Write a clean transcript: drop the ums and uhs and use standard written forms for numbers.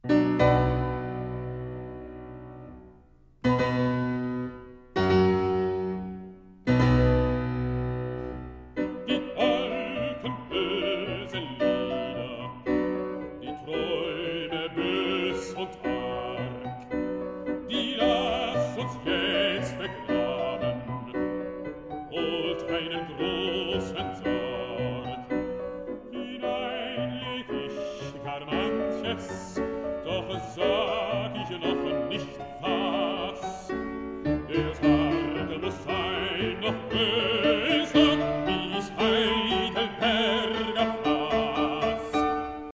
Die alten bösen Lieder, die Träume bös und arg, die lass uns jetzt begraben, holt einen großen Sarg.